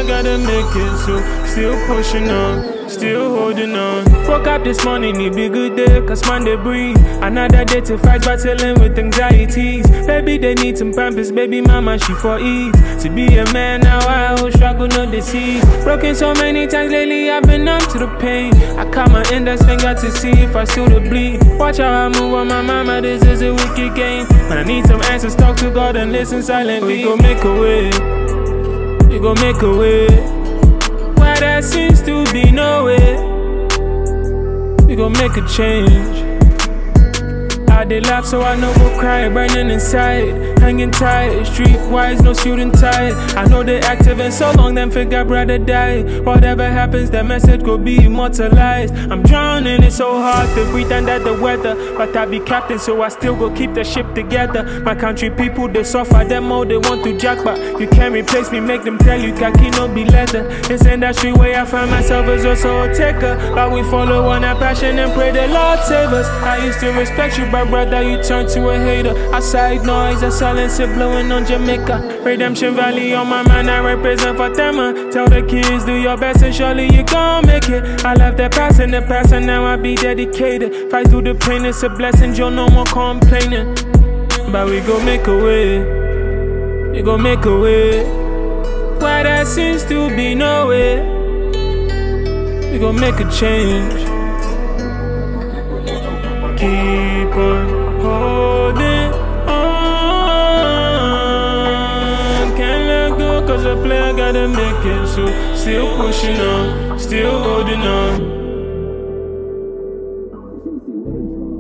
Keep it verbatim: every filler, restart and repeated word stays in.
gotta make it. So still pushing on, still holding on. Woke up this morning, it be good day, cause Monday breathe. Another day to fight, battling with anxieties. Baby, they need some pampers, baby mama, she for ease. To be a man now, I will struggle, no deceive. Broken so many times lately, I've been numb to the pain. I cut my index finger to see if I still to bleed. Watch how I move on my mama, this is a wicked game. But I need some answers, talk to God and listen silently. We gon' make a way, we gon' make a way. Where there seems to be no way, we gon' make a change. I did laugh so I know go cry, burning inside, hanging tight, streetwise, no student tight. I know they active and so long, them think I'd rather die. Whatever happens, that message go be immortalized. I'm drowning, it's so hard to breathe under the weather, but I be captain, so I still go keep the ship together. My country people, they suffer, them all they want to jack, but you can't replace me, make them tell you khaki no be leather. This industry where I find myself is also a taker, but we follow on our passion and pray the Lord save us. I used to respect you, but brother, you turn to a hater. Outside noise, a silence it blowing on Jamaica. Redemption Valley on my mind, I represent Fatima. Tell the kids, do your best and surely you gon' make it. I left the past in the past and now I be dedicated. Fight through the pain, it's a blessing, Joe, no more complaining. But we gon' make a way, we gon' make a way. Where there seems to be no way, we gon' make a change. Keep on holding on. Can't let go cause a player gotta make it. So still pushing on, still holding on.